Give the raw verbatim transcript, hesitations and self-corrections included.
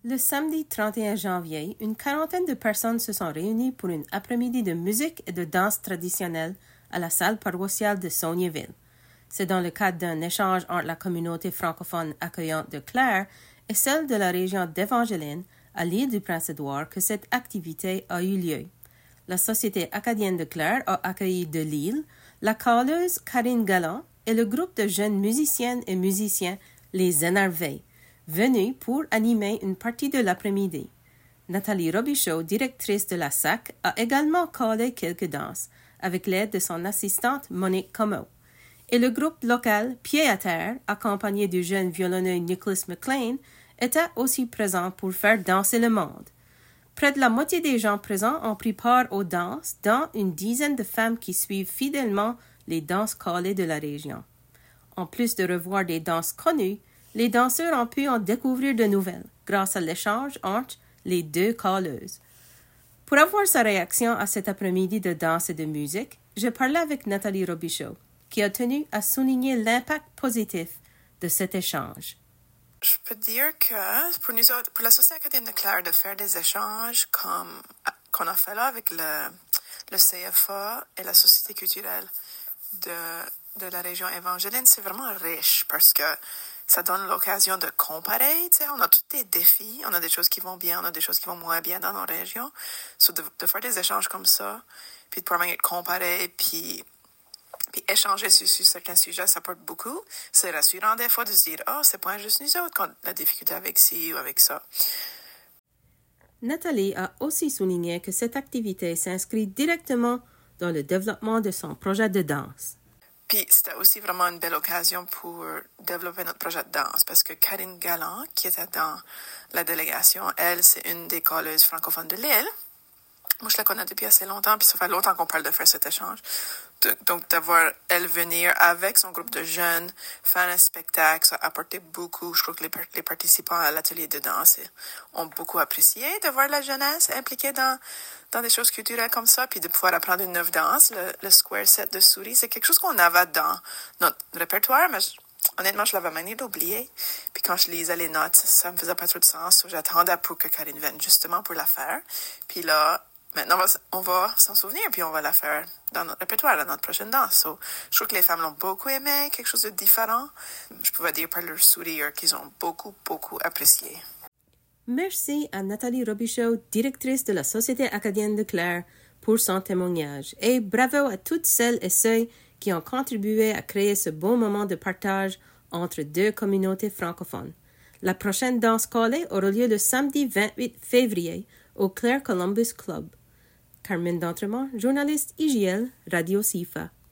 Le samedi trente et un janvier, une quarantaine de personnes se sont réunies pour une après-midi de musique et de danse traditionnelle à la salle paroissiale de Saulnier-Ville. C'est dans le cadre d'un échange entre la communauté francophone accueillante de Clare et celle de la région d'Evangeline, à l'île du Prince-Édouard, que cette activité a eu lieu. La Société acadienne de Clare a accueilli de Lille la caleuse Karine Galland et le groupe de jeunes musiciennes et musiciens Les Énervés, venus pour animer une partie de l'après-midi. Nathalie Robichaud, directrice de la S A C, a également collé quelques danses, avec l'aide de son assistante Monique Comeau. Et le groupe local Pied à Terre, accompagné du jeune violonneux Nicholas McLean, était aussi présent pour faire danser le monde. Près de la moitié des gens présents ont pris part aux danses, dont une dizaine de femmes qui suivent fidèlement les danses collées de la région. En plus de revoir des danses connues, les danseurs ont pu en découvrir de nouvelles, grâce à l'échange entre les deux calleuses. Pour avoir sa réaction à cet après-midi de danse et de musique, je parlais avec Nathalie Robichaud, qui a tenu à souligner l'impact positif de cet échange. Je peux dire que pour nous autres, pour la Société acadienne de Clare, de faire des échanges comme qu'on a fait là avec le, le C F A et la Société culturelle de, de la région Evangeline, c'est vraiment riche parce que ça donne l'occasion de comparer. Tu sais, on a tous des défis, on a des choses qui vont bien, on a des choses qui vont moins bien dans nos régions. So de, de faire des échanges comme ça, puis de pouvoir comparer, puis Puis échanger sur, sur certains sujets, ça porte beaucoup. C'est rassurant des fois de se dire « Ah, oh, c'est pas juste nous autres qu'on a la difficulté avec ci ou avec ça. » Nathalie a aussi souligné que cette activité s'inscrit directement dans le développement de son projet de danse. Puis c'était aussi vraiment une belle occasion pour développer notre projet de danse parce que Karine Galland, qui était dans la délégation, elle, c'est une des calleuses francophones de l'île. Moi, je la connais depuis assez longtemps, puis ça fait longtemps qu'on parle de faire cet échange. De, donc, d'avoir elle venir avec son groupe de jeunes, faire un spectacle, ça a apporté beaucoup. Je crois que les, les participants à l'atelier de danse ont beaucoup apprécié de voir la jeunesse impliquée dans, dans des choses culturelles comme ça, puis de pouvoir apprendre une nouvelle danse, le, le square set de souris. C'est quelque chose qu'on avait dans notre répertoire, mais je, honnêtement, je l'avais manié d'oublier. Puis quand je lisais les notes, ça me faisait pas trop de sens. J'attendais pour que Karine vienne justement pour la faire. Puis là, maintenant, on va, on va s'en souvenir, puis on va la faire dans notre répertoire, dans notre prochaine danse. So, je trouve que les femmes l'ont beaucoup aimé, quelque chose de différent. Je pouvais dire par leur sourire qu'ils ont beaucoup, beaucoup apprécié. Merci à Nathalie Robichaud, directrice de la Société acadienne de Clare, pour son témoignage. Et bravo à toutes celles et ceux qui ont contribué à créer ce beau moment de partage entre deux communautés francophones. La prochaine danse collée aura lieu le samedi vingt-huit février au Clare Columbus Club. Carmen D'Entremont, journaliste I J L, Radio C I F A.